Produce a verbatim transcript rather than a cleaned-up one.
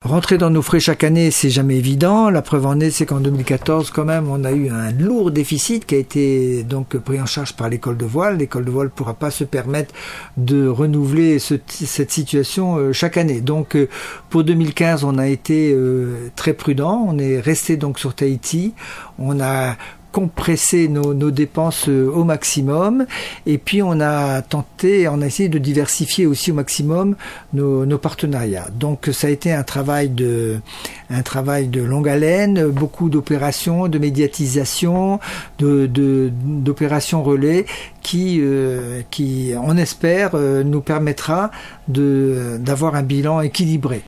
rentrer dans nos frais chaque année, c'est jamais évident. La preuve en est, c'est qu'en deux mille quatorze, quand même, on a eu un lourd déficit qui a été donc pris en charge par l'école de voile. L'école de voile ne pourra pas se permettre de renouveler ce, cette situation euh, chaque année. Donc, euh, pour deux mille quinze, on a été euh, très prudent. On est resté donc sur Tahiti. On a compresser nos, nos dépenses au maximum, et puis on a tenté, on a essayé de diversifier aussi au maximum nos, nos partenariats. Donc ça a été un travail de un travail de longue haleine, beaucoup d'opérations, de médiatisation, de, de d'opérations relais qui euh, qui on espère euh, nous permettra de d'avoir un bilan équilibré.